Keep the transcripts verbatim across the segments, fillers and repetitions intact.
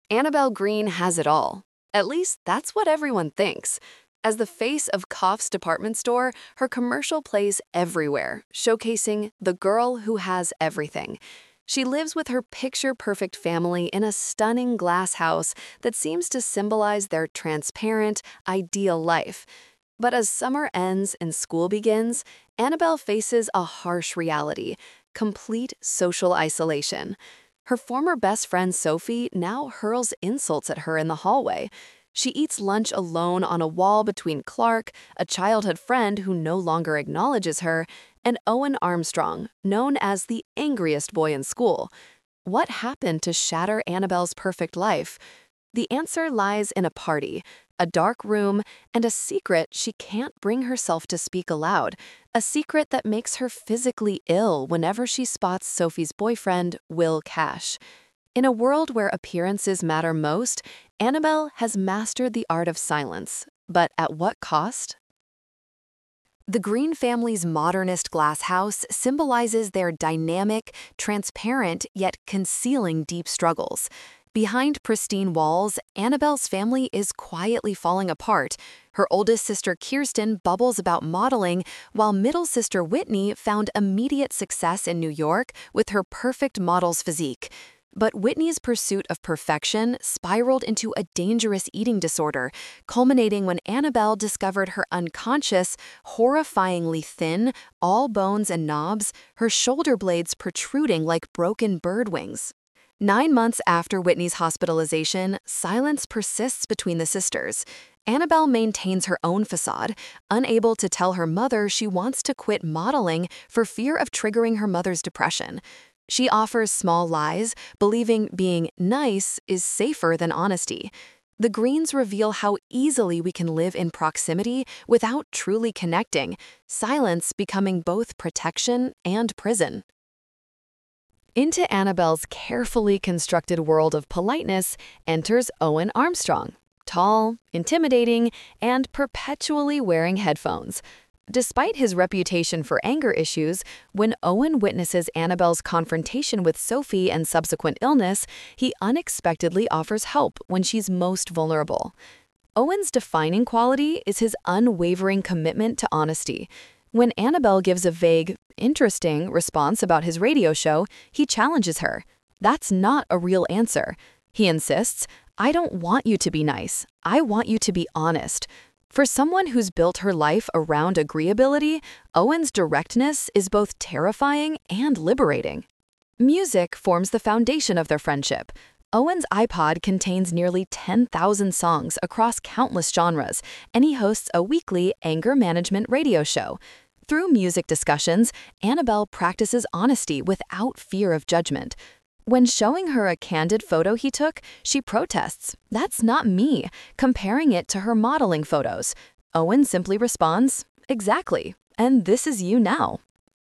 Annabelle Green has it all. At least that's what everyone thinks. As the face of Koff's department store, her commercial plays everywhere, showcasing the girl who has everything. She lives with her picture-perfect family in a stunning glass house that seems to symbolize their transparent, ideal life. But as summer ends and school begins, Annabelle faces a harsh reality: complete social isolation. Her former best friend Sophie now hurls insults at her in the hallway. She eats lunch alone on a wall between Clark, a childhood friend who no longer acknowledges her, and Owen Armstrong, known as the angriest boy in school. What happened to shatter Annabelle's perfect life? The answer lies in a party, a dark room, and a secret she can't bring herself to speak aloud, a secret that makes her physically ill whenever she spots Sophie's boyfriend, Will Cash. In a world where appearances matter most, Annabelle has mastered the art of silence, but at what cost? The Green family's modernist glass house symbolizes their dynamic, transparent, yet concealing deep struggles. Behind pristine walls, Annabelle's family is quietly falling apart. Her oldest sister Kirsten bubbles about modeling, while middle sister Whitney found immediate success in New York with her perfect model's physique. But Whitney's pursuit of perfection spiraled into a dangerous eating disorder, culminating when Annabelle discovered her unconscious, horrifyingly thin, all bones and knobs, her shoulder blades protruding like broken bird wings. Nine months after Whitney's hospitalization, silence persists between the sisters. Annabelle maintains her own facade, unable to tell her mother she wants to quit modeling for fear of triggering her mother's depression. She offers small lies, believing being nice is safer than honesty. The Greens reveal how easily we can live in proximity without truly connecting, silence becoming both protection and prison. Into Annabelle's carefully constructed world of politeness enters Owen Armstrong, tall, intimidating, and perpetually wearing headphones. Despite his reputation for anger issues, when Owen witnesses Annabelle's confrontation with Sophie and subsequent illness, he unexpectedly offers help when she's most vulnerable. Owen's defining quality is his unwavering commitment to honesty. When Annabelle gives a vague, interesting response about his radio show, he challenges her. That's not a real answer. He insists, I don't want you to be nice. I want you to be honest. For someone who's built her life around agreeability, Owen's directness is both terrifying and liberating. Music forms the foundation of their friendship. Owen's iPod contains nearly ten thousand songs across countless genres, and he hosts a weekly anger management radio show. Through music discussions, Annabelle practices honesty without fear of judgment. When showing her a candid photo he took, she protests, "That's not me," comparing it to her modeling photos. Owen simply responds, "Exactly, and this is you now."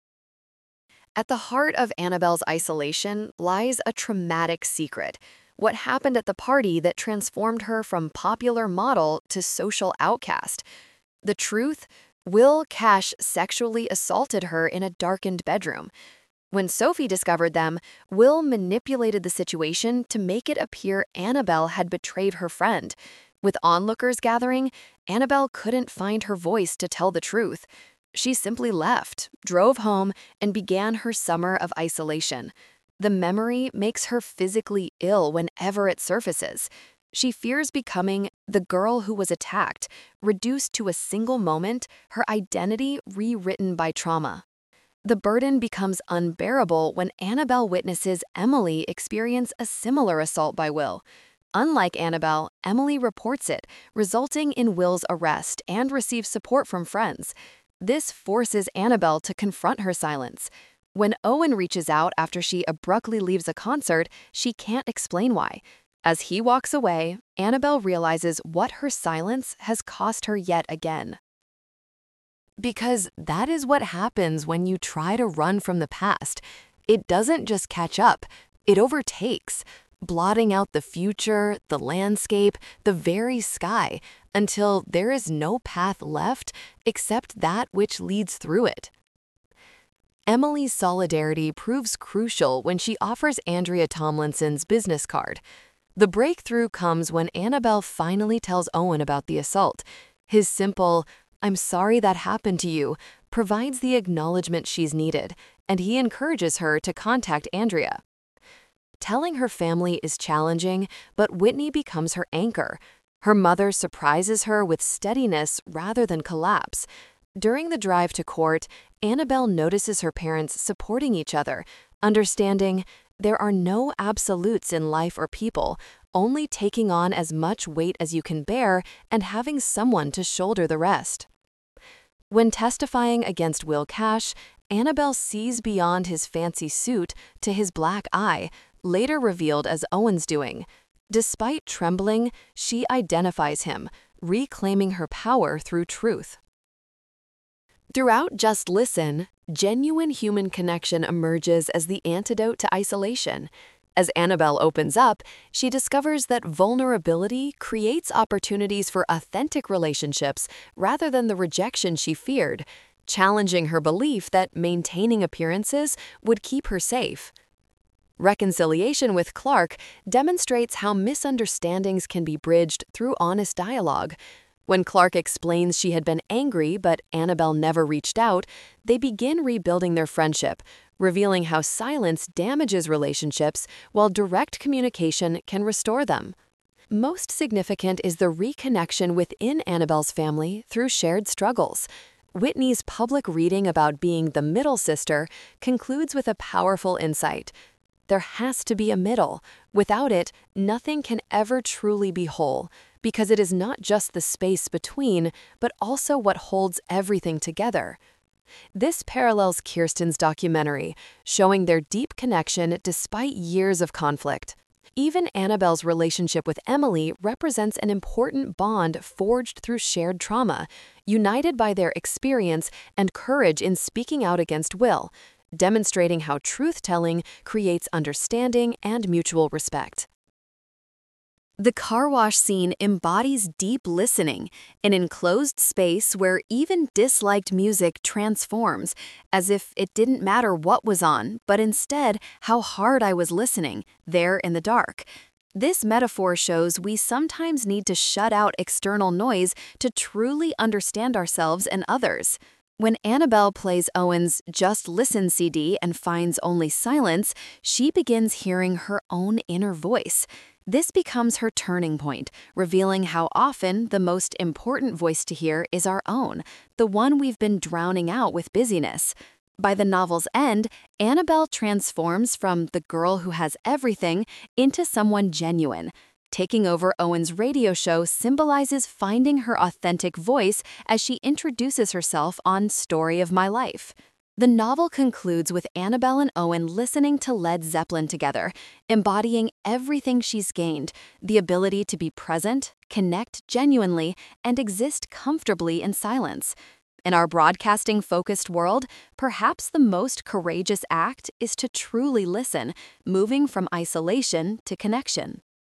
At the heart of Annabelle's isolation lies a traumatic secret: what happened at the party that transformed her from popular model to social outcast. The truth? Will Cash sexually assaulted her in a darkened bedroom. When Sophie discovered them, Will manipulated the situation to make it appear Annabelle had betrayed her friend. With onlookers gathering, Annabelle couldn't find her voice to tell the truth. She simply left, drove home, and began her summer of isolation. The memory makes her physically ill whenever it surfaces. She fears becoming the girl who was attacked, reduced to a single moment, her identity rewritten by trauma. The burden becomes unbearable when Annabelle witnesses Emily experience a similar assault by Will. Unlike Annabelle, Emily reports it, resulting in Will's arrest and receives support from friends. This forces Annabelle to confront her silence. When Owen reaches out after she abruptly leaves a concert, she can't explain why. As he walks away, Annabelle realizes what her silence has cost her yet again. Because that is what happens when you try to run from the past. It doesn't just catch up, it overtakes, blotting out the future, the landscape, the very sky, until there is no path left except that which leads through it. Emily's solidarity proves crucial when she offers Andrea Tomlinson's business card. The breakthrough comes when Annabelle finally tells Owen about the assault. His simple, "I'm sorry that happened to you," provides the acknowledgement she's needed, and he encourages her to contact Andrea. Telling her family is challenging, but Whitney becomes her anchor. Her mother surprises her with steadiness rather than collapse. During the drive to court, Annabelle notices her parents supporting each other, understanding there are no absolutes in life or people, only taking on as much weight as you can bear and having someone to shoulder the rest. When testifying against Will Cash, Annabelle sees beyond his fancy suit to his black eye, later revealed as Owen's doing. Despite trembling, she identifies him, reclaiming her power through truth. Throughout Just Listen, genuine human connection emerges as the antidote to isolation. As Annabelle opens up, she discovers that vulnerability creates opportunities for authentic relationships rather than the rejection she feared, challenging her belief that maintaining appearances would keep her safe. Reconciliation with Clark demonstrates how misunderstandings can be bridged through honest dialogue. When Clark explains she had been angry but Annabelle never reached out, they begin rebuilding their friendship, revealing how silence damages relationships while direct communication can restore them. Most significant is the reconnection within Annabelle's family through shared struggles. Whitney's public reading about being the middle sister concludes with a powerful insight. There has to be a middle. Without it, nothing can ever truly be whole, because it is not just the space between, but also what holds everything together. This parallels Kirsten's documentary, showing their deep connection despite years of conflict. Even Annabelle's relationship with Emily represents an important bond forged through shared trauma, united by their experience and courage in speaking out against Will, demonstrating how truth-telling creates understanding and mutual respect. The car wash scene embodies deep listening, an enclosed space where even disliked music transforms, as if it didn't matter what was on, but instead how hard I was listening, there in the dark. This metaphor shows we sometimes need to shut out external noise to truly understand ourselves and others. When Annabelle plays Owen's Just Listen C D and finds only silence, she begins hearing her own inner voice. This becomes her turning point, revealing how often the most important voice to hear is our own, the one we've been drowning out with busyness. By the novel's end, Annabelle transforms from the girl who has everything into someone genuine. Taking over Owen's radio show symbolizes finding her authentic voice as she introduces herself on Story of My Life. The novel concludes with Annabelle and Owen listening to Led Zeppelin together, embodying everything she's gained, the ability to be present, connect genuinely, and exist comfortably in silence. In our broadcasting-focused world, perhaps the most courageous act is to truly listen, moving from isolation to connection.